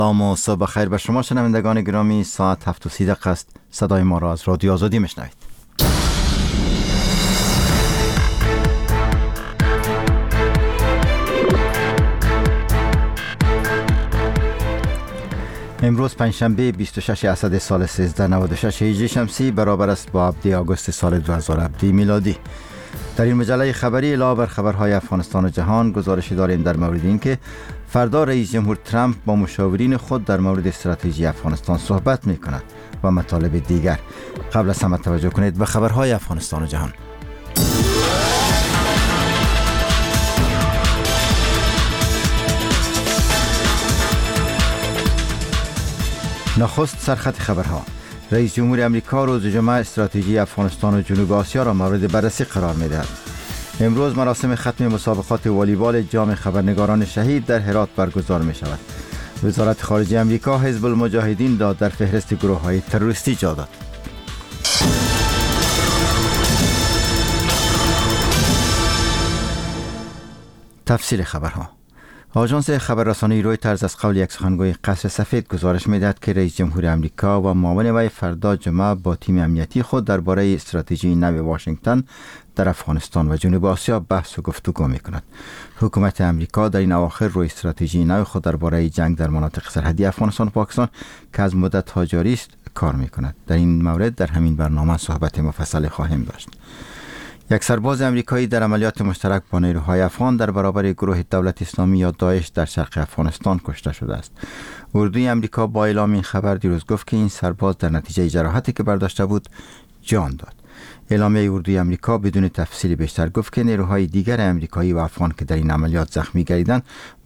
سلام و صبح خیر به شما شنوندگان گرامی. ساعت 7:30 است. صدای ما را از رادیو آزادی میشنوید. امروز پنجشنبه 26 اسد سال 1396 هجری شمسی برابر است با 7 آگوست سال 2017 میلادی. در این مجله خبری علاوه بر خبرهای افغانستان و جهان گزارشی داریم در مورد اینکه فردا رئیس جمهور ترامپ با مشاورین خود در مورد استراتژی افغانستان صحبت می کند و مطالب دیگر. قبل از همه توجه کنید به خبرهای افغانستان و جهان. نخست سرخط خبرها. رئیس جمهور امریکا روز جمعه استراتژی افغانستان و جنوب آسیا را مورد بررسی قرار می‌دهد. امروز مراسم ختم مسابقات والیبال جام خبرنگاران شهید در هرات برگزار می‌شود. وزارت خارجه امریکا حزب المجاهدین را در فهرست گروه‌های تروریستی جا داد. تفصیل خبرها. آژانس خبررسانی رویترز از قول یک سخنگوی قصر سفید گزارش می‌دهد که رئیس جمهور امریکا و معاون وی فردا جمعه با تیم امنیتی خود درباره استراتژی نو واشنگتن در افغانستان و جنوب آسیا بحث و گفتگو می‌کند. حکومت امریکا در این اواخر روی استراتژی نو خود درباره جنگ در مناطق سرحدی افغانستان و پاکستان که از مدت‌ها جاری است کار می‌کند. در این مورد در همین برنامه صحبت مفصل خواهیم داشت. یک سرباز امریکایی در عملیات مشترک با نیروهای افغان در برابر گروه دولت اسلامی یا داعش در شرق افغانستان کشته شده است. اردوی امریکا با اعلام این خبر دیروز گفت که این سرباز در نتیجه جراحتی که برداشته بود جان داد. اعلامیه اردوی امریکا بدون تفصیل بیشتر گفت که نیروهای دیگر امریکایی و افغان که در این عملیات زخمی گردیدند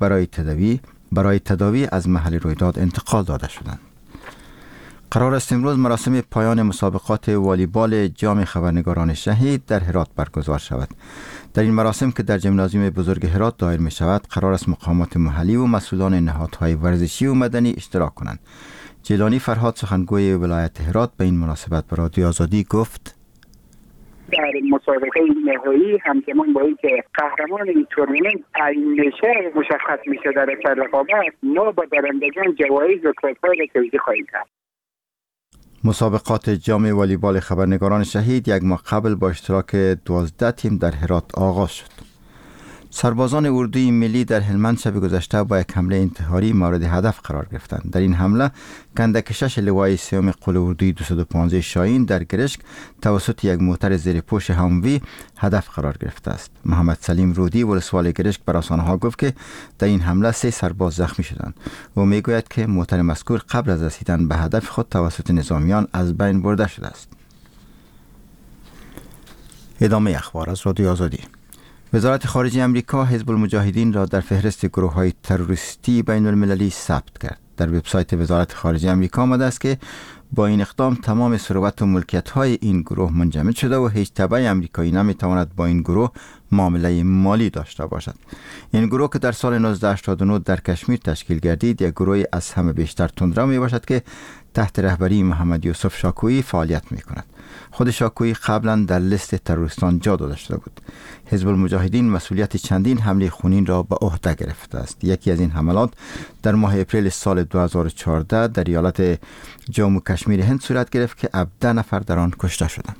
برای تداوی از محل رویداد انتقال داده شدند. قرار است امروز مراسم پایان مسابقات والیبال جام خبرنگاران شهید در هرات برگزار شود. در این مراسم که در ژیمنازیوم بزرگ هرات دایر می شود قرار است مقامات محلی و مسئولان نهادهای ورزشی و مدنی اشتراک کنند. جیلانی فرهاد سخنگوی ولایت هرات به این مناسبت به رادیو آزادی گفت: در مسابقه نهایی همزمان با اینکه قهرمان این تورنمنت تعیین میشه مشخص میشه در اثر رقابت، ما با برندگان جوایز و کاپ‌های را توزیع خواهیم کرد. مسابقات جام والیبال خبرنگاران شهید یک ماه قبل با اشتراک 12 تیم در هرات آغاز شد. سربازان اردوی ملی در هلمند شب گذشته با یک حمله انتحاری مورد هدف قرار گرفتند. در این حمله کندکشش لوای سوم قول اردوی 215 شاهین در گرشک توسط یک موتر زیر پوش هموی هدف قرار گرفته است. محمد سلیم رودی ولسوال گرشک بر رسانه‌ها گفت که در این حمله 3 سرباز زخمی شدند. او میگوید که موتر مذکور قبل از رسیدن به هدف خود توسط نظامیان از بین برده شده است. ادامه اخبار از رادیو آزادی. وزارت خارجه امریکا حزب المجاهدین را در فهرست گروه‌های تروریستی بین المللی ثبت کرد. در وبسایت وزارت خارجه امریکا آمده است که با این اقدام تمام ثروت و ملکیت‌های این گروه منجمد شده و هیچ تبع امریکایی نمی‌تواند با این گروه معامله مالی داشته باشد. این گروه که در سال 1989 در کشمیر تشکیل گردید یک گروه از همه بیشتر تندرو میباشد که تحت رهبری محمد یوسف شاکویی فعالیت می‌کند. خود شاکویی قبلا در لیست تروریستان جا داده شده بود. حزب المجاهدین مسئولیت چندین حمله خونین را به عهده گرفته است. یکی از این حملات در ماه اپریل سال 2014 در ایالت جموں و کشمیر هند صورت گرفت که 17 نفر در آن کشته شدند.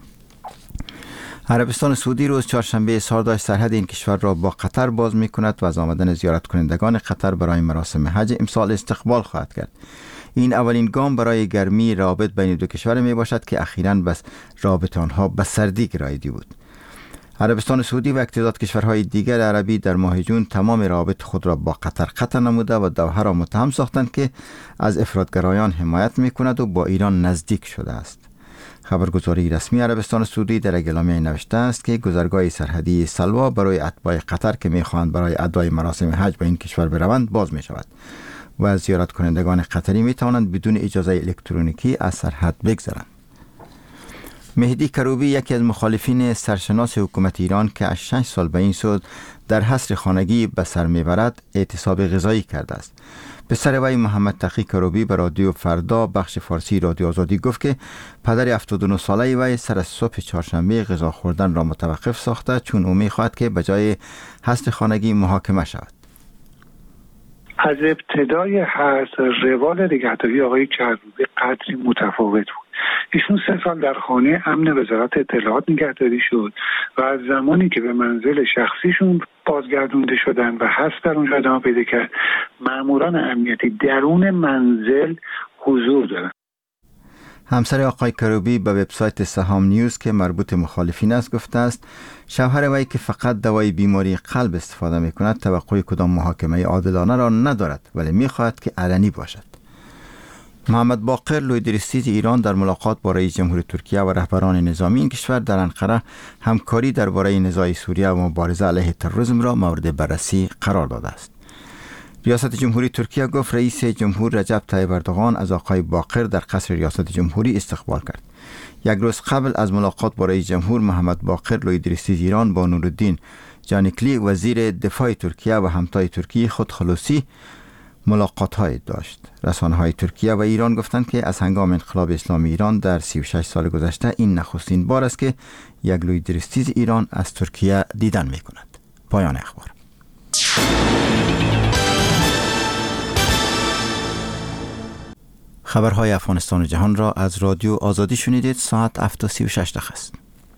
عربستان سعودی روز چهارشنبه اظهار داشت سرحد این کشور را با قطر باز می‌کند و از آمدن زیارت کنندگان قطر برای مراسم حج امسال استقبال خواهد کرد. این اولین گام برای گرمی روابط بین دو کشور می باشد که اخیراً بس رابطه آنها به سردی گراییده بود. عربستان سعودی و اقتضاد کشورهای دیگر عربی در ماه جون تمام روابط خود را با قطر قطع نموده و دوحه را متهم ساختند که از افراطگرایان حمایت می کند و با ایران نزدیک شده است. خبرگزاری رسمی عربستان سعودی در اعلامیه نوشته است که گذرگاه سرحدی سلوا برای اتباع قطر که می خواهند برای ادای مراسم حج به این کشور بروند باز می شود و زیارت کنندگان قطری می توانند بدون اجازه الکترونیکی از سرحد بگذرند. مهدی کروبی یکی از مخالفین سرشناس حکومت ایران که از 6 سال به این سود در حصر خانگی به سر میبرد اعتصاب غذایی کرده است. پسر وی محمد تقی کروبی به رادیو فردا بخش فارسی رادیو آزادی گفت که پدر 79 ساله وی سر از صبح چهارشنبه غذا خوردن را متوقف ساخته چون او می‌خواهد که به جای حصر خانگی محاکمه شود. از ابتدای هر روال نگهداری آقای کروبی قدری متفاوت بود. ایشون 3 سال در خانه امن وزارت اطلاعات نگهداری شد و از زمانی که به منزل شخصیشون بازگردونده شدن و حبس در اونجا ادامه پیدا کرد، ماموران امنیتی درون منزل حضور دارن. همسر آقای کروبی به وبسایت سهام نیوز که مربوط مخالفین است گفته است شوهر وی که فقط دوای بیماری قلب استفاده می کند توقع کدام محاکمه عادلانه را ندارد، ولی می خواهد که علنی باشد. محمد باقر لویدرستیز ایران در ملاقات با رئیس جمهور ترکیه و رهبران نظامی این کشور در انقره همکاری درباره نزاع سوریه و مبارزه علیه تروریسم را مورد بررسی قرار داده است. ریاست جمهوری ترکیه گفت رئیس جمهور رجب طیب اردوغان از آقای باقر در قصر ریاست جمهوری استقبال کرد. یک روز قبل از ملاقات با رئیس جمهور، محمد باقر لویدرستیز ایران با نورالدین جانیکلی وزیر دفاع ترکیه و همتای ترکیه خود خلوصی ملاقات‌های داشت. رسانه‌های ترکیه و ایران گفتند که از هنگام انقلاب اسلامی ایران در 36 سال گذشته این نخستین بار است که یک لویدرستیز ایران از ترکیه دیدن می‌کند. پایان اخبار. خبرهای افغانستان و جهان را از رادیو آزادی شنیدید. ساعت 7:36 است.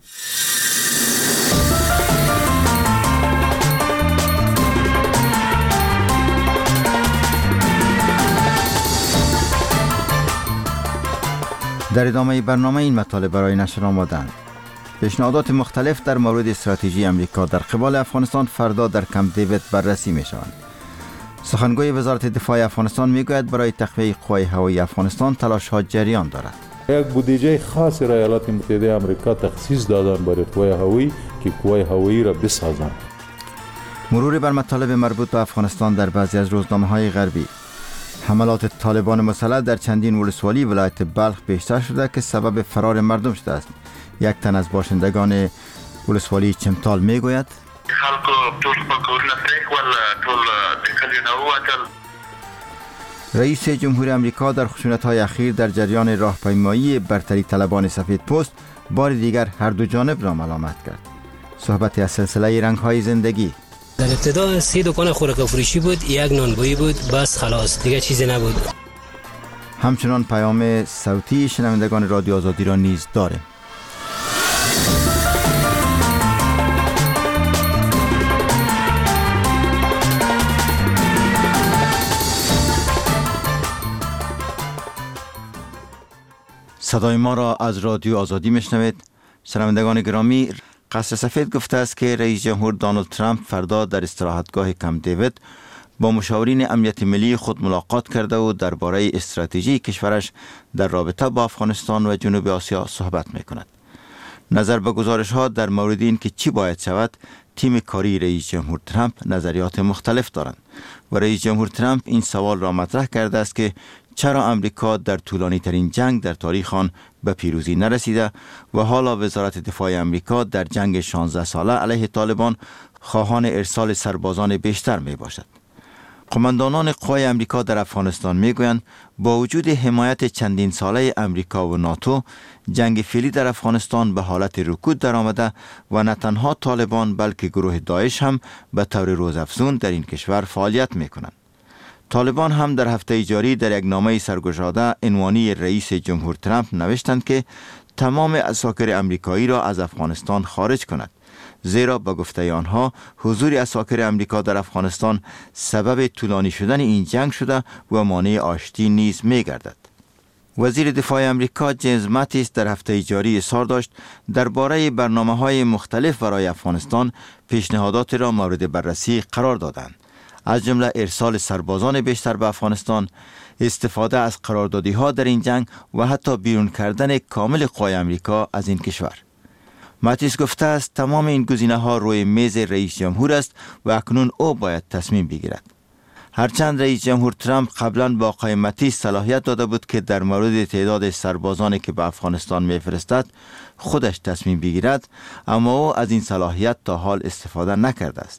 در ادامه برنامه این مطالب برای نشر آمدند. پیشنهادات مختلف در مورد استراتژی امریکا در قبال افغانستان فردا در کمپ دیوید بررسی می شوند. سخنگوی وزارت دفاع افغانستان می گوید برای تقویت قوای هوایی افغانستان تلاش ها جریان دارد. یک بودجه خاص را ایالات متحده آمریکا تخصیص دادن برای قوای هوایی که قوای هوایی را بسازند. مرور بر مطالب مربوط به افغانستان در بعضی از روزنامه‌های غربی. حملات طالبان مسلح در چندین ولسوالی ولایت بلخ بیشتر شده که سبب فرار مردم شده است. یک تن از باشندگان ولسوالی چمتال میگوید رئیس جمهور امریکا در خشونت‌های اخیر در جریان راهپیمایی برتری طلبان سفید پوست بار دیگر هر دو جانب را ملامت کرد. صحبت از سلسله رنگ‌های زندگی. در ابتدا 3 دکان خوراک فروشی بود، یک نانوایی بود، بس خلاص دیگه چیزی نبود. همچنان پیام صوتی شنوندگان رادیو آزادی را نیز داریم. صدای ما را از رادیو آزادی میشنوید. شنوندگان گرامی، قصر سفید گفته است که رئیس جمهور دونالد ترامپ فردا در استراحتگاه کمپ دیوید با مشاورین امنیت ملی خود ملاقات کرده و درباره استراتژی کشورش در رابطه با افغانستان و جنوب آسیا صحبت میکند. نظر به گزارش ها در مورد این که چی باید شود، تیم کاری رئیس جمهور ترامپ نظریات مختلف دارند و رئیس جمهور ترامپ این سوال را مطرح کرده است که چرا امریکا در طولانی ترین جنگ در تاریخ آن به پیروزی نرسیده و حالا وزارت دفاع امریکا در جنگ 16 ساله علیه طالبان خواهان ارسال سربازان بیشتر می باشد. قماندانان قوای امریکا در افغانستان می گویند با وجود حمایت چندین ساله امریکا و ناتو، جنگ فعلی در افغانستان به حالت رکود در آمده و نه تنها طالبان بلکه گروه داعش هم به طور روزافزون در این کشور فعالیت می کنند. طالبان هم در هفته جاری در یک نامه سرگشاده عنوانی رئیس جمهور ترامپ نوشتند که تمام عساکر امریکایی را از افغانستان خارج کند، زیرا به گفته آنها حضور عساکر امریکا در افغانستان سبب طولانی شدن این جنگ شده و مانع آشتی نیز می گردد. وزیر دفاع امریکا جیمز ماتیس در هفته جاری اظهار داشت درباره برنامه‌های مختلف برای افغانستان پیشنهادات را مورد بررسی قرار دادند، از جمله ارسال سربازان بیشتر به افغانستان، استفاده از قراردادی‌ها در این جنگ و حتی بیرون کردن کامل قوای امریکا از این کشور. ماتیس گفته است تمام این گزینه‌ها روی میز رئیس جمهور است و اکنون او باید تصمیم بگیرد. هرچند رئیس جمهور ترامپ قبلا با آقای ماتیس صلاحیت داده بود که در مورد تعداد سربازانی که به افغانستان می‌فرستد خودش تصمیم بگیرد، اما او از این صلاحیت تا حال استفاده نکرده است.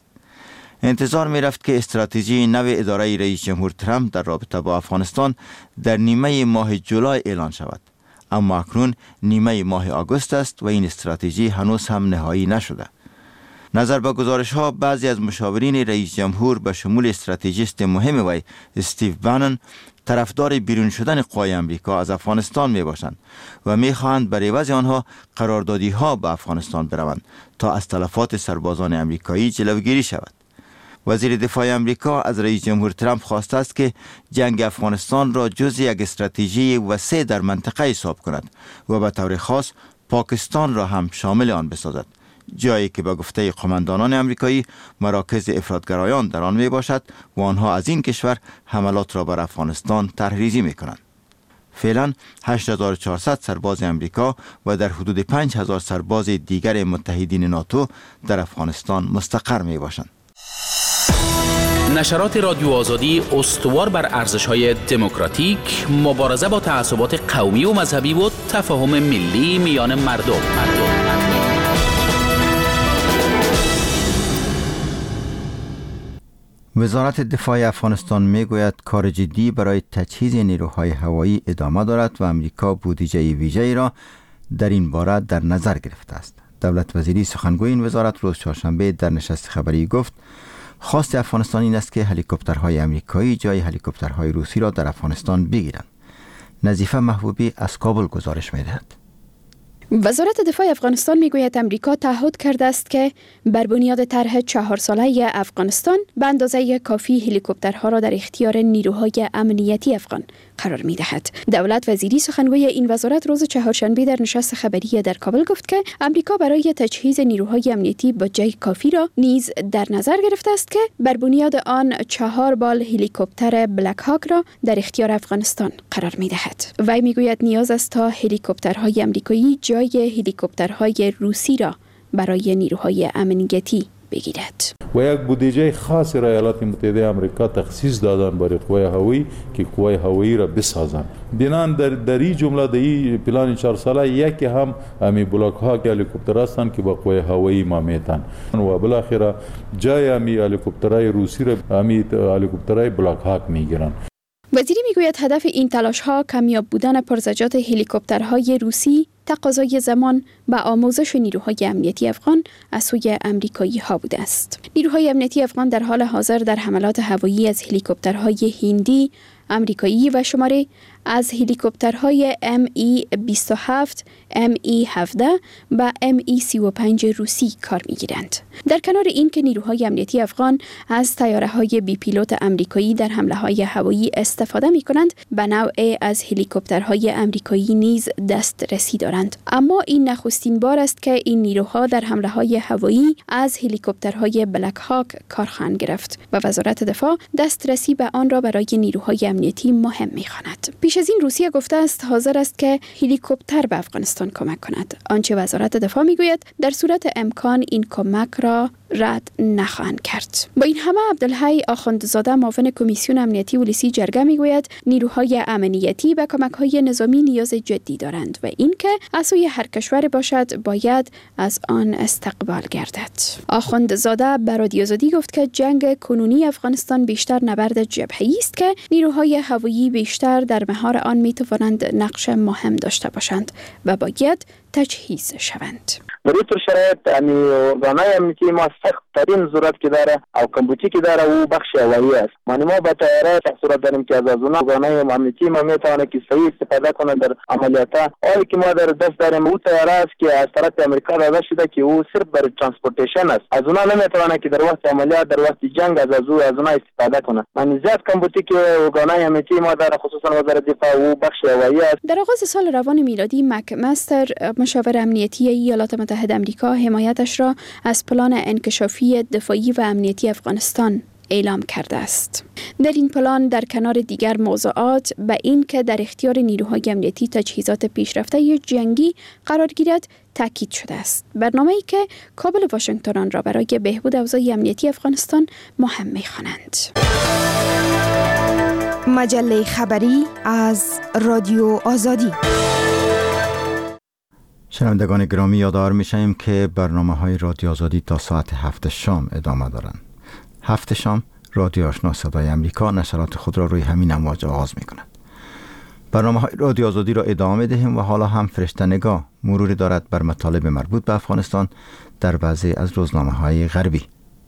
انتظار می رفت که استراتژی نو اداره رئیس جمهور ترامپ در رابطه با افغانستان در نیمه ماه جولای اعلان شود، اما اکنون نیمه ماه آگوست است و این استراتژی هنوز هم نهایی نشده. نظر به گزارش‌ها، بعضی از مشاورین رئیس جمهور به شمول استراتژیست مهم وی استیو بانن طرفدار بیرون شدن قوای امریکا از افغانستان می باشند و می خواهند بر عوض آنها قراردادی ها به افغانستان بروند تا از تلفات سربازان امریکایی جلوگیری شود. وزیر دفاع امریکا از رئیس جمهور ترامپ خواسته است که جنگ افغانستان را جزء یک استراتژی وسیع در منطقه حساب کند و به طور خاص پاکستان را هم شامل آن بسازد، جایی که به گفته قماندانان امریکایی مراکز افراطگرایان در آن می باشد و آنها از این کشور حملات را بر افغانستان طرحریزی می کنند. فعلا 8400 سرباز امریکا و در حدود 5000 سرباز دیگر متحدین ناتو در افغانستان مستقر می باشند. نشرات رادیو آزادی استوار بر ارزش‌های دموکراتیک، مبارزه با تعصبات قومی و مذهبی و تفاهم ملی میان مردم. وزارت دفاع افغانستان میگوید کار جدی برای تجهیز نیروهای هوایی ادامه دارد و امریکا بودجه ویژه‌ای را در این باره در نظر گرفته است. دولت وزیری سخنگوی این وزارت روز چهارشنبه در نشست خبری گفت خواست افغانستان این است که هلیکوپترهای امریکایی جای هلیکوپترهای روسی را در افغانستان بگیرند. نظیفه محبوبی از کابل گزارش می‌دهد. وزارت دفاع افغانستان میگوید امریکا تعهد کرده است که بر بنیاد طرح 4 ساله افغانستان به اندازه کافی هلیکوپترها را در اختیار نیروهای امنیتی افغان قرار می‌دهد. دولت وزیری سخنگوی این وزارت روز چهارشنبه در نشست خبری در کابل گفت که امریکا برای تجهیز نیروهای امنیتی بودجه کافی را نیز در نظر گرفته است که بر بنیاد آن 4 بال هلیکوپتر بلک هاک را در اختیار افغانستان قرار می‌دهد. وی میگوید نیاز است تا هلیکوپترهای امریکایی جای هلیکوپترهای روسی را برای نیروهای امنیتی بگیرد. و یک بودجه خاص را ایالات متحده آمریکا تخصیص دادن برای قوای هوایی که قوای هوایی را بسازند. بنان در این جمله در این پلان 4 ساله یکی هم امی بلاک ها که هلیکوپتر هستند که با قوای هوایی ما میتن و بالاخره جای امی هلیکوپترهای روسی را امی هلیکوپترهای بلاک هاک میگیرن. وزیری میگوید هدف این تلاش ها کمیاب بودن پرزجات هلیکوپترهای روسی، تقاضای زمان و آموزش نیروهای امنیتی افغان از سوی امریکایی ها بوده است. نیروهای امنیتی افغان در حال حاضر در حملات هوایی از هلیکوپترهای هندی، امریکایی و شماره از هلیکوپترهای ME-27، ME-17 و ME-35 روسی کار می‌گیرند. در کنار این که نیروهای امنیتی افغان از طیاره‌های بی پیلوت امریکایی در حمله‌های هوایی استفاده می‌کنند، به نوعی از هلیکوپترهای امریکایی نیز دسترسی دارند. اما این نخستین بار است که این نیروها در حمله‌های هوایی از هلیکوپترهای بلک هاک کار خواهند گرفت و وزارت دفاع دسترسی به آن را برای نیروهای امنیتی مهم می‌خواند. پیش از این روسیه گفته است حاضر است که هلیکوپتر به افغانستان کمک کند. آنچه وزارت دفاع میگوید در صورت امکان این کمک را رد نخواهند کرد. با این همه عبدالحی آخوندزاده معاون کمیسیون امنیتی ولسی جرگه میگوید نیروهای امنیتی به کمک‌های نظامی نیاز جدی دارند و اینکه از سوی هر کشور باشد باید از آن استقبال گردد. آخوندزاده به رادیو آزادی گفت که جنگ کنونی افغانستان بیشتر نبرد جبهه‌ای است که نیروهای هوایی بیشتر در مهار آن میتوانند نقش مهم داشته باشند و باید تجهیز شوند. در این شرایط ارگان‌های امنیتی ما سخت ترین ضرورت که داره او کمبودی که داره او بخش هوایی است. ما با طیاره صورت داریم که از اون ارگان‌های امنیتی ما میتونه که صحیح استفاده کنه در عملیات. آلی که ما در دست داریم او طیاره است که از طرف امریکا داده شده که او صرف برای ترانسپورتیشن است. از اونها نمیتونه که در وقت عملیات در وقت جنگ از اونها استفاده کنه. من زیاد کمبودی که ارگان‌های امنیتی ما در خصوصا وزارت دفاع او بخش هوایی است. در آغاز سال روان میلادی مکمستر مشاور امنیتی ایالات متحده آمریکا حمایتش را از پلان انکشافی دفاعی و امنیتی افغانستان اعلام کرده است. در این پلان در کنار دیگر موضوعات به این که در اختیار نیروهای امنیتی تجهیزات پیشرفته جنگی قرار گیرد تاکید شده است. برنامه‌ای که کابل و واشنگتن آن را برای بهبود اوضاع امنیتی افغانستان مهم می‌خوانند. مجله خبری از رادیو آزادی. شنوندگان گرامی، یادآور می‌شویم که برنامه‌های رادیو آزادی تا ساعت 7 شام ادامه دارند. 7 شام رادیو آشنا صدای امریکا نشرات خود را روی همین امواج آغاز می‌کند. برنامه‌های رادیو آزادی را ادامه می‌دهیم و حالا هم فرشته نگاه مروری دارد بر مطالب مربوط به افغانستان در بعضی از روزنامه‌های غربی.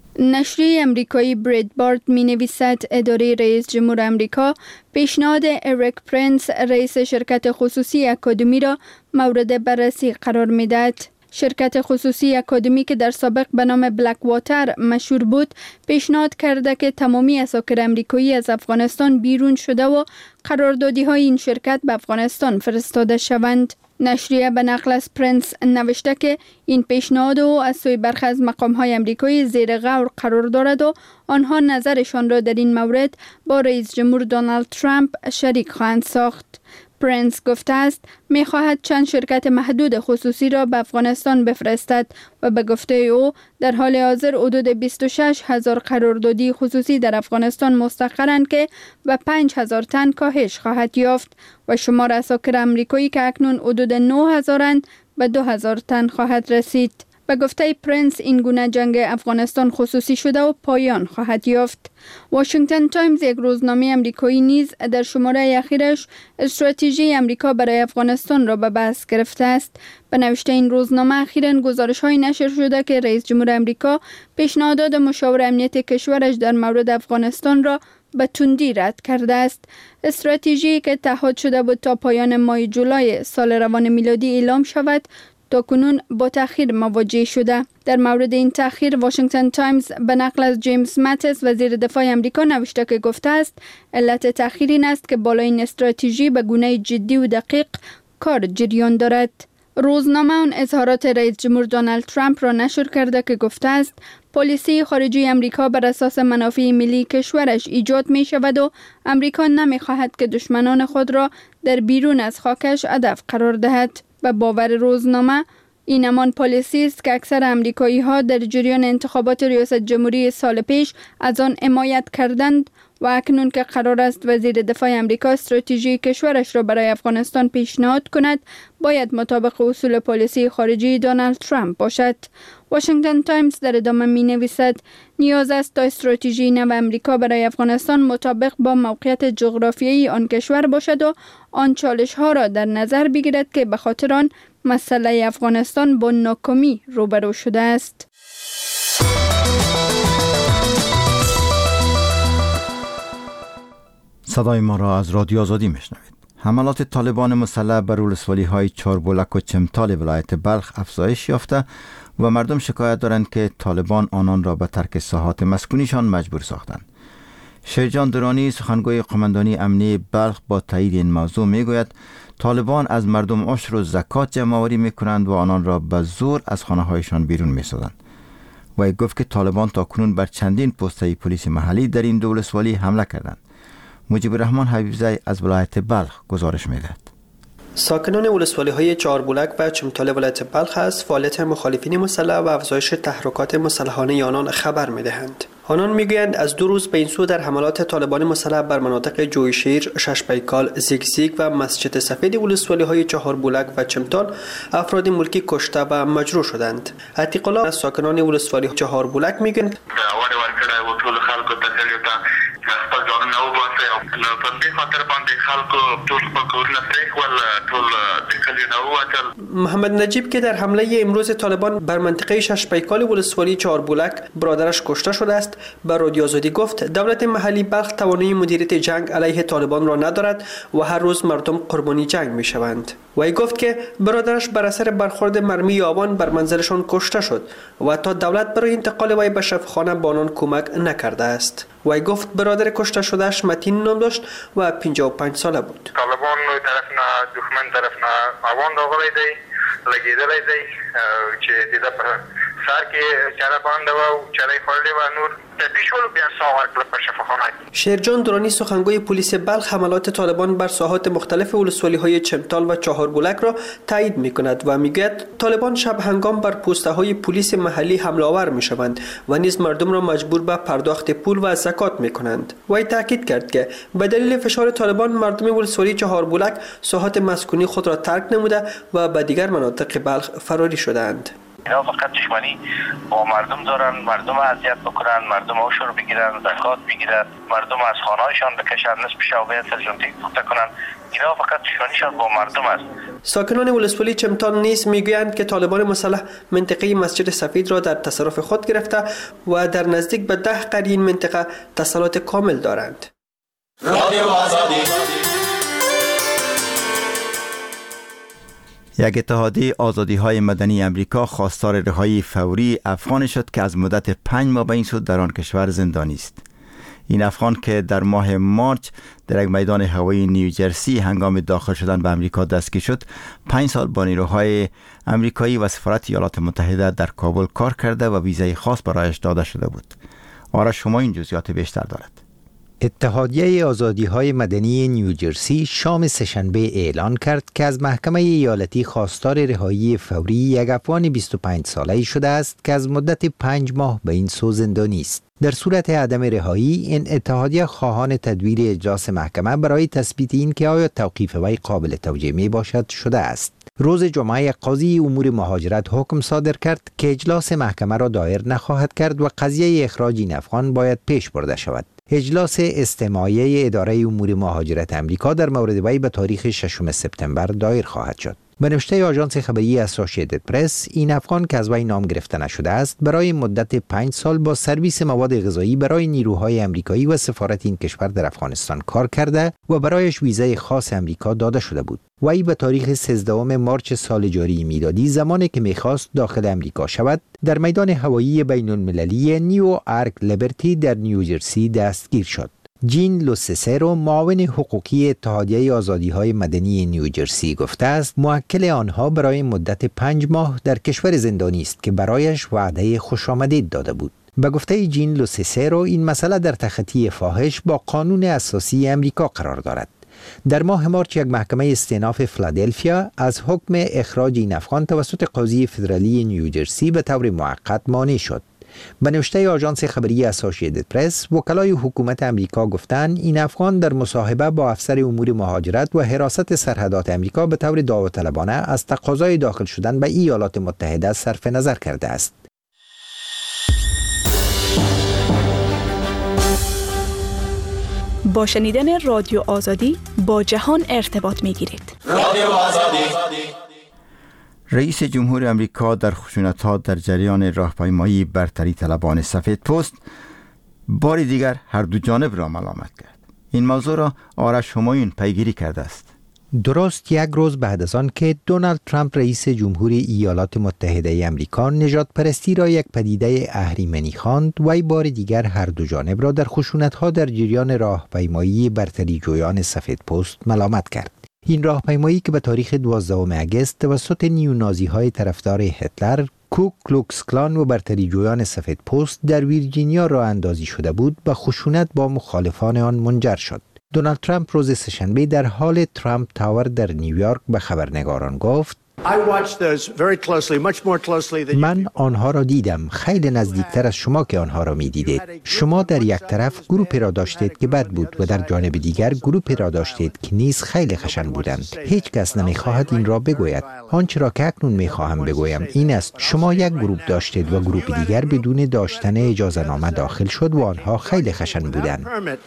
نشریه امریکایی بریدبارت می نویسد اداره رئیس جمهور امریکا پیشنهاد اریک پرنس رئیس شرکت خصوصی اکادمی را مورد بررسی قرار می دهد. شرکت خصوصی اکادمی که در سابق به نام بلک واتر مشهور بود پیشنهاد کرده که تمامی اساکر امریکایی از افغانستان بیرون شده و قراردادی های این شرکت به افغانستان فرستاده شوند. نشریه به نقل از پرنس نوشته که این پیشنهاد او از سوی برخی از مقام‌های امریکایی زیر غور قرار دارد و آنها نظرشان را در این مورد با رئیس جمهور دونالد ترامپ شریک خواهند ساخت. پرنس گفته است می‌خواهد چند شرکت محدود خصوصی را به افغانستان بفرستد و به گفته او در حال حاضر حدود 26,000 قراردادی خصوصی در افغانستان مستقرند که به 5,000 تن کاهش خواهد یافت و شمار اساکر امریکایی که اکنون حدود 9,000 به 2,000 تن خواهد رسید. به گفته پرنس این گونه جنگ افغانستان خصوصی شده و پایان خواهد یافت. واشنگتن تایمز یک روزنامه امریکایی نیز در شماره اخیرش استراتژی امریکا برای افغانستان را به بحث گرفته است. به نوشته این روزنامه اخیراً گزارش‌های نشر شده که رئیس جمهور امریکا پیشنهادات مشاور امنیت کشورش در مورد افغانستان را به تندی رد کرده است. استراتژی که تعهد شده بود تا پایان ماه جولای سال روان میلادی اعلام شود تا کنون با تأخیر مواجه شده. در مورد این تأخیر واشنگتن تایمز به نقل از جیمز ماتیس وزیر دفاع امریکا نوشته که گفته است علت تأخیر این است که بالای این استراتژی به گونه جدی و دقیق کار جریان دارد. روزنامه آن اظهارات رئیس جمهور دونالد ترامپ را نشر کرده که گفته است پالیسی خارجی امریکا بر اساس منافع ملی کشورش ایجاد می شود و امریکا نمی خواهد که دشمنان خود را در بیرون از خاکش هدف قرار دهد. به باور روزنامه این همان پالیسی است که اکثر امریکایی ها در جریان انتخابات ریاست جمهوری سال پیش از آن حمایت کردند و اکنون که قرار است وزیر دفاع امریکا استراتژی کشورش را برای افغانستان پیشنهاد کند باید مطابق اصول پالیسی خارجی دونالد ترامپ باشد. واشنگتن تایمز در ادامه می نویسد نیاز است تا استراتژی نو امریکا برای افغانستان مطابق با موقعیت جغرافیایی آن کشور باشد و آن چالش ها را در نظر بگیرد که به خاطر آن مسئله افغانستان با ناکامی روبرو شده است. صدای ما را از رادیو آزادی میشنوید. حملات طالبان مسلح بر ولسوالی‌های چاربلک و چمتال ولایت بلخ افزایش یافته و مردم شکایت دارند که طالبان آنان را به ترک ساحات مسکونیشان مجبور ساختند. شیرجان درانی سخنگوی قماندانی امنی بلخ با تایید این موضوع میگوید طالبان از مردم عشر و زکات جمع‌آوری میکنند و آنان را به زور از خانه‌هایشان بیرون میسازند. و گفت که طالبان تاکنون بر چندین پسته پلیس محلی در این دو ولسوالی حمله کردند. مجیب الرحمن حبیبزی از ولایت بلخ گزارش می‌دهد. ساکنان ولسوالی‌های چهاربلک و چمتال ولایت بلخ از فعالیت مخالفین مسلح و افزایش تحرکات مسلحانه آنان خبر می‌دهند. آنان میگویند از 2 روز به این سو در حملات طالبان مسلح بر مناطق جویشیر، ششپیکال، زیگزیگ و مسجد سفید ولسوالی‌های چهاربلک و چمتال افراد ملکی کشته و مجروح شدند. عتیق الله از ساکنان ولسوالی چهاربلک میگویند محمد نجیب که در حمله امروز طالبان بر منطقه ششپیکال ولسوالی چهاربلک برادرش کشته شده است به رادیو آزادی گفت دولت محلی بلخ توانایی مدیریت جنگ علیه طالبان را ندارد و هر روز مردم قربانی جنگ می شوند. وی گفت که برادرش بر اثر برخورد مرمی آوان بر منزلشان کشته شد و تا دولت برای انتقال وی به شفاخانه با آنان کمک نکرده است. وی گفت برادر کشته شدهش متین نام داشت و 55 ساله بود. طالبان نوی طرف نه دښمن طرف نه آوان راغلی دی لګېدلی دی چې د په سر کې چاره باندې و او چاره خوړلې و نور شیرجان درانی سخنگوی پلیس بلخ حملات طالبان بر ساحات مختلف ولسوالی‌های چمتال و چهاربلک را تایید می‌کند و می‌گوید طالبان شب هنگام بر پست‌های پلیس محلی حمله آور می‌شوند و نیز مردم را مجبور به پرداخت پول و زکات می‌کنند. وی تاکید کرد که به دلیل فشار طالبان مردم ولسوالی چهاربلک ساحات مسکونی خود را ترک نموده و به دیگر مناطق بلخ فراری شدند. اینا فقط دشمنی با مردم دارن، مردم اذیت بکنن، مردم عشر بگیرن، زکات بگیرن، مردم از خانه‌هایشان بکشن، نصف شب باید سرجانتی پخته کنن. اینا فقط دشمنیش با مردم است. ساکنان ولسوالی چمتان نیز میگویند که طالبان مسلح منطقه مسجد سفید را در تصرف خود گرفته و در نزدیک به 10 قریه این منطقه تسلط کامل دارند. رادیو آزادی. یک اتحادیه آزادی‌های مدنی امریکا خواستار رهایی فوری افغانی شد که از مدت 5 ماه به این سو در آن کشور زندانی است. این افغان که در ماه مارچ در یک میدان هوایی نیوجرسی هنگام داخل شدن به امریکا دستگیر شد، 5 سال با نیروهای امریکایی و سفارت ایالات متحده در کابل کار کرده و ویزای خاص برایش داده شده بود. آرش شما این جزئیات بیشتر دارد. اتحادیه آزادی‌های مدنی نیوجرسی شام سه‌شنبه اعلان کرد که از محکمه ایالتی خواستار رهایی فوری یک افغان 25 ساله‌ای شده است که از مدت 5 ماه به این سو زندانی است. در صورت عدم رهایی، این اتحادیه خواهان تدویر اجلاس محکمه برای تثبیت این که آیا توقیف وی قابل توجیه می باشد شده است. روز جمعه قاضی امور مهاجرت حکم صادر کرد که اجلاس محکمه را دایر نخواهد کرد و قضیه اخراج این افغان باید پیش برده شود. اجلاس استماعی اداره امور مهاجرت امریکا در مورد وی به تاریخ 6 سپتامبر دایر خواهد شد. به نوشته آژانس خبری اسوسییتد پرس، این افغان که از وی نام گرفته نشده است برای مدت 5 سال با سرویس مواد غذایی برای نیروهای امریکایی و سفارت این کشور در افغانستان کار کرده و برایش ویزای خاص امریکا داده شده بود. وی به تاریخ 13 مارچ سال جاری میلادی زمانی که میخواست داخل امریکا شود در میدان هوایی بین المللی نیو آرک لیبرتی در نیوجرسی دستگیر شد. جین لوسسرو معاون حقوقی اتحادیه آزادی‌های مدنی نیوجرسی گفته است موکل آنها برای مدت 5 ماه در کشور زندانی است که برایش وعده خوشامدید داده بود. به گفته جین لوسسرو این مسئله در تخطی فاحش با قانون اساسی امریکا قرار دارد. در ماه مارچ یک محکمه استئناف فیلادلفیا از حکم اخراج این افغان توسط قاضی فدرالی نیوجرسی به طور موقت مانع شد. به نوشته آژانس خبری اسوسییتد پرس، وکلای حکومت امریکا گفتند این افغان در مصاحبه با افسر امور مهاجرت و حراست سرحدات امریکا به طور داوطلبانه از تقاضای داخل شدن به ایالات متحده صرف نظر کرده است. با شنیدن رادیو آزادی با جهان ارتباط می‌گیرید. رادیو آزادی. رئیس جمهور امریکا در خشونت‌ها در جریان راهپیمایی برتری طلبان سفید پوست بار دیگر هر دو جانب را ملامت کرد. این موضوع را آرش همایون پیگیری کرده است. درست یک روز بعد از آن که دونالد ترامپ رئیس جمهور ایالات متحده امریکا نژاد پرستی را یک پدیده اهریمنی خواند، وی بار دیگر هر دو جانب را در خشونت‌ها در جریان راهپیمایی برتری جویان سفید پوست ملامت کرد. این راهپیمایی که به تاریخ 12 آگوست توسط نیونازی‌های طرفدار هتلر، کو کلوکس کلان و برتری جویان سفید پوست در ویرجینیا راه اندازی شده بود، به خشونت با مخالفان آن منجر شد. دونالد ترامپ روز سه‌شنبه در هال ترامپ تاور در نیویورک به خبرنگاران گفت: من آنها را دیدم، خیلی نزدیکتر از شما که آنها را می دیدید. شما در یک طرف گروپی را داشتید که بد بود و در جانب دیگر گروپی را داشتید که نیز خیلی خشن بودند. هیچ کس نمی خواهد این را بگوید. آنچه را که اکنون می خواهم بگویم این است: شما یک گروپ داشتید و گروپ دیگر بدون داشتن اجازه نامه داخل شد و آنها خیلی خشن بودند.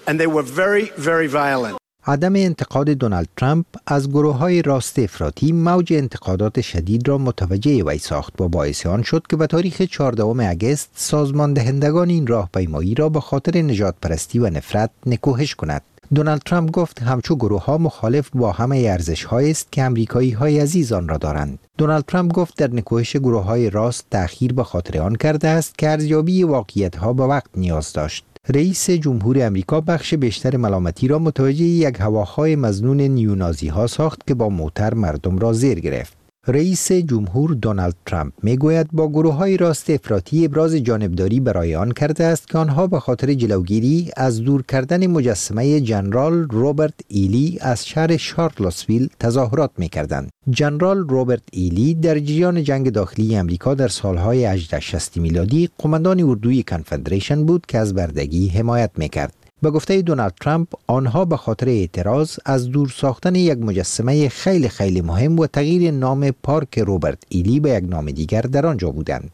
عدم انتقاد دونالد ترامپ از گروه‌های راست افراطی موج انتقادات شدید را متوجه وی ساخت و باعث آن شد که به تاریخ 14 آگوست سازمان دهندگان این راهپیمایی را به خاطر نژاد پرستی و نفرت نکوهش کند. دونالد ترامپ گفت همچو گروه‌ها مخالف با همه ارزش‌هایی است که آمریکایی‌های عزیز آن را دارند. دونالد ترامپ گفت در نکوهش گروه‌های راست تأخیر به خاطر آن کرده است که ارزیابی واقعیت‌ها به وقت نیاز داشت. رئیس جمهور امریکا بخش بیشتر ملامتی را متوجه یک هواخواه مظنون نیونازی ها ساخت که با موتر مردم را زیر گرفت. رئیس جمهور دونالد ترامپ میگوید با گروه‌های راست افراطی ابراز جانبداری برای آن کرده است که آنها به خاطر جلوگیری از دور کردن مجسمه ژنرال روبرت ایلی از شهر شارلوتسویل تظاهرات می‌کردند. ژنرال روبرت ایلی در جریان جنگ داخلی امریکا در سالهای 1860 میلادی قماندان اردوی کنفدریشن بود که از بردگی حمایت می‌کرد. به گفته دونالد ترامپ آنها به خاطر اعتراض از دور ساختن یک مجسمه خیلی مهم و تغییر نام پارک روبرت ایلی به یک نام دیگر در آنجا بودند.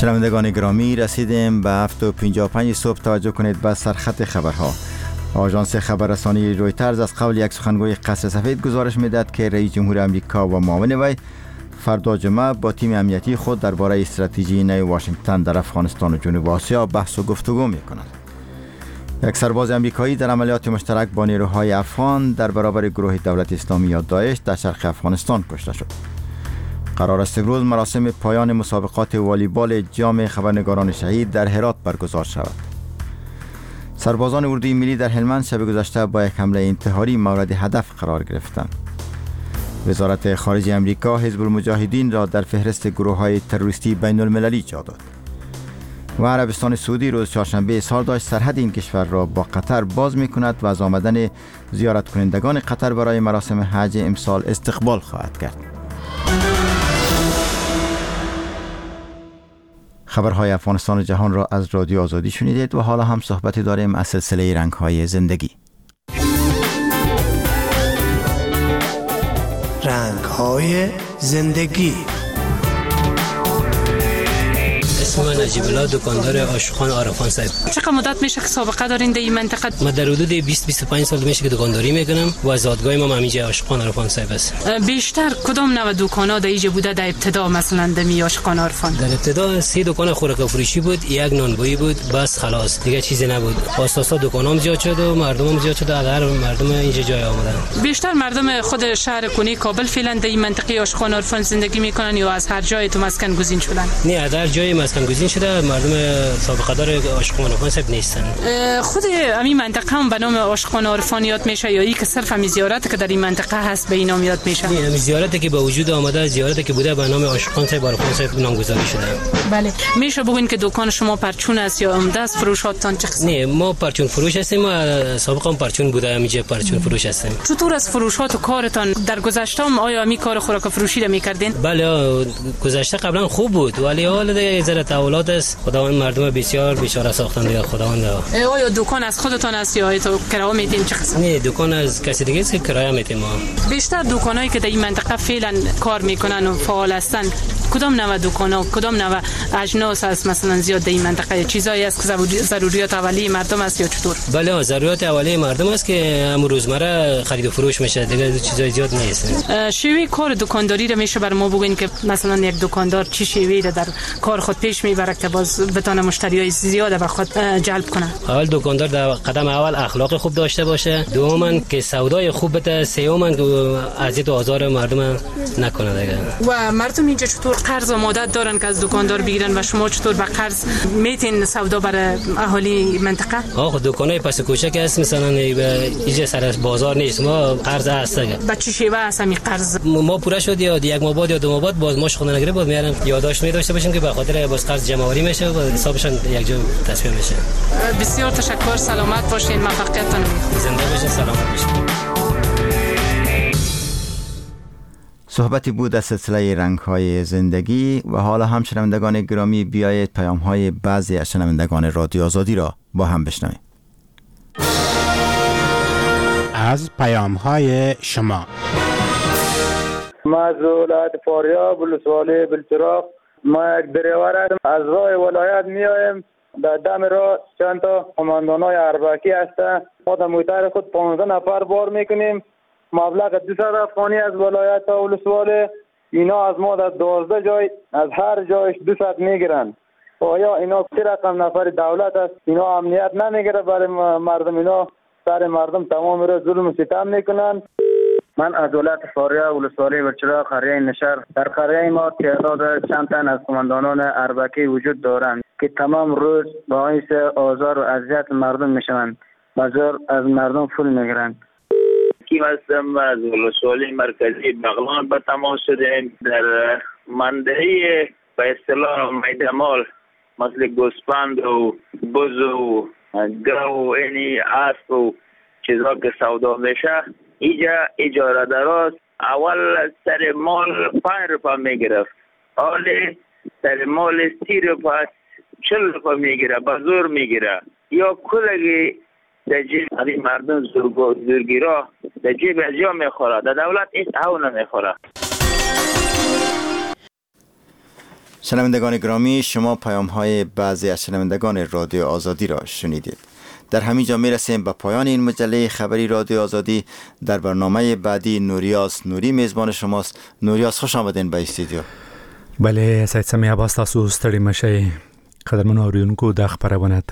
شنوندگان گرامی، رسیدیم به 7:55 صبح. توجه کنید به سرخط خبرها. آژانس خبررسانی رویترز از قول یک سخنگوی قصر سفید گزارش می‌دهد که رئیس جمهور آمریکا و معاون وی فردا جمعه با تیم امنیتی خود درباره استراتژی نو واشنگتن در افغانستان و جنوب آسیا بحث و گفتگو می‌کنند. یک سرباز آمریکایی در عملیات مشترک با نیروهای افغان در برابر گروه دولت اسلامی یا داعش در شرق افغانستان کشته شد. قرار است امروز مراسم پایان مسابقات والیبال جام خبرنگاران شهید در هرات برگزار شود. سربازان اردوی ملی در هلمند شب گذشته با یک حمله انتحاری مورد هدف قرار گرفتند. وزارت خارجه آمریکا حزب المجاهدین را در فهرست گروه‌های تروریستی بین المللی جا داد. و عربستان سعودی روز چهارشنبه اظهار داشت سرحد این کشور را با قطر باز می‌کند و از آمدن زیارت کنندگان قطر برای مراسم حج امسال استقبال خواهد کرد. خبرهای افغانستان و جهان را از رادیو آزادی شنیدید و حالا هم صحبتی داریم از سلسله رنگ‌های زندگی. رنگ‌های زندگی. اسم من نجیب الله، دکاندار عاشقان عارفان صاحب. چقدر مدت میشه که سابقه دارین در این منطقه؟ من در حدود 20-25 سال میشه که دکانداری میکنم و زادگاه ما همینجا عاشقان عارفان صاحب است. بیشتر کدام نوع دکانا در اینجا بوده در ابتدا؟ مثلا در عاشقان عارفان در ابتدا 3 دکان خوراک و فروشی بود، یک نانوایی بود، بس خلاص دیگه چیزی نبود. اساسا دکانام زیاد شد و مردمم زیاد شد و هر مردم اینجا جای آمدن. بیشتر مردم خود شهر کنی کابل فعلا در این منطقه عاشقان عارفان زندگی میکنن یا از هر جای تو مسکن گزین شدن؟ نه، از هر جای مسکن گزین شده. مردم سابقه دار عاشقان عارفان صاحب نیستن. خود همین منطقه هم به نام عاشقان عارفان یاد میشه یا ای که صرف همین زیارت که در این منطقه هست به این نام یاد میشه؟ نه، همین زیارتی که به وجود آمده، زیارتی که بوده به نام عاشقان صاحب عارفان صاحب نامگذاری شده. بله. میشه بگین که دکان شما پرچون است یا عمده است فروشاتتان چه قسم؟ نه، ما پرچون فروش هستیم. ما سابقا هم پرچون بوده، همینجا پرچون فروش هستیم. چطور از فروشات و کارتان در گذشته هم آیا می کار خوراک فروشی را میکردین؟ بله، گذشته قبلا خوب بود ولی حالا دیگه ذره تحولات است. خداوند مردم بسیار بیچاره ساختن دیگه. خداوند. آیا دکان از خودتان است یا تو کرایه میدین چه قسم؟ نه، دکان از کسی دیگه است که کرایه میدیم ما. بیشتر دکانایی که در این منطقه فعلا کار میکنن و فعال هستن کدام نوع دکانا، کدام نوع اجناس است مثلا زیاد در این منطقه؟ چیزایی است که ضروریات اولیه مردم است یا چطور؟ بله، ضروریات اولیه مردم است که امروز روزمره خرید و فروش میشه دیگه، چیزای زیاد نیست. شیوه کار دکانداری رو میشه بر ما بگین که مثلا یک دکاندار چه شیوهی در کار خود پیش میبره که باز بتونه مشتریای زیاد به خود جلب کنه؟ اول دکاندار در قدم اول اخلاق خوب داشته باشه، دوما که سودای خوب بده، سوما که اذیت و آزار مردم نکنه دیگه. و مردم اینجا چطور قرض آمادت دارن که از دکاندار بگیرن و شما چطور به قرض میتین سودا برای اهالی منطقه؟ دکانای پس کوچک هست مثلا اینجا سر بازار نیست، ما قرض هست دیگه. با چه شیوه است همین قرض؟ ما پورا شد یا یک ماه بعد یا 2 ماه بعد باز ماش خونه نگیره باز میارن یادداشت داشته باشیم که به خاطر باز قرض جمع آوری میشه و حسابشون یک جا تصفیه میشه. بسیار تشکر، سلامت باشین، موفقیتتان. زنده باشین، سلامت باشین. صحبتی بود از سلسله رنگ‌های زندگی و حالا هم شنوندگان گرامی بیایید پیام‌های بعضی از شنوندگان رادیو آزادی را با هم بشنویم. از پیام‌های شما. ما ولایت فاریاب ولسوالی بلچراغ، ما یک دریور از راه ولایت میایم. در دم راه چند تا قماندانای اربکی هستن. ما در موتر خود 15 نفر بار میکنیم. مبلغ 200 افغانی از ولایت تا ولسوالی. اینا از ما در 12 جای از هر جایش 200 میگیرن. آیا اینا چه رقم نفر دولت است؟ اینا امنیت نمیگیره برای مردم، اینا سر مردم تمام رو ظلم و ستم میکنن. من از ولایت فاریاب ولسوالی بلچراغ قریه نشر، در قریه ما تعداد چند تن از قماندانان اربکی وجود دارند که تمام روز باعث آزار و اذیت مردم میشوند، بازار از مردم پول میگیرند. کیم هستم از ولسوالی مرکزی بغلان به تماس شدیم. در منطقه به اصطلاح میدمال مثل گوسفند و بز و گاو و اینی اسب و چیزا که سودا میشه، اینجا اجاره دراست. اول سر مال 5 روپا میگرفت، حالی سر مال 30 روپا 40 روپا میگیره، به زور میگیره. یا کلگی در جیب همین مردم زورگیرا در جیب از جا میخوره، در دولت این او نمیخوره. شنوندگان گرامی، شما پیام های بعضی از شنوندگان رادیو آزادی را شنیدید. در همین جا میرسیم به پایان این مجله خبری رادیو آزادی. در برنامه بعدی نوریاز نوری میزبان شماست. نوریاز، خوش آمدین به استودیو. بله، سید سمی عباس، تاسو ستړي مشئ. قدرمنو اوریدونکو، د خبرونه